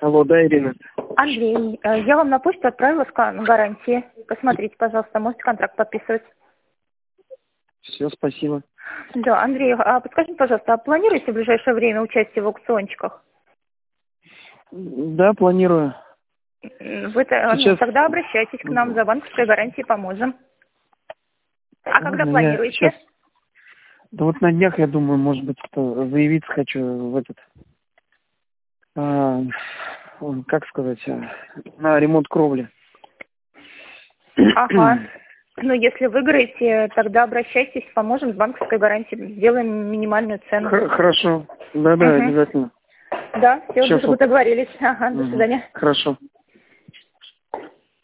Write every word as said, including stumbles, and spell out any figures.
Алло, да, Ирина? Андрей, э, я вам на почту отправила скан гарантии. Посмотрите, пожалуйста, можете контракт подписывать. Все, спасибо. Да, Андрей, а подскажите, пожалуйста, а планируете в ближайшее время участие в аукциончиках? Да, планирую. Вы -то, ну, Сейчас... тогда обращайтесь к нам, за банковской гарантией поможем. А когда Ладно, я планируете? сейчас... Да вот на днях, я думаю, может быть, что заявиться хочу в этот... А, как сказать? а, На ремонт кровли. Ага. Ну, если выиграете, тогда обращайтесь, поможем с банковской гарантией, сделаем минимальную цену. Х- Хорошо. Да-да, Угу. обязательно. Да, все, Сейчас вот. договорились. Ага, до Мгм. свидания. Хорошо.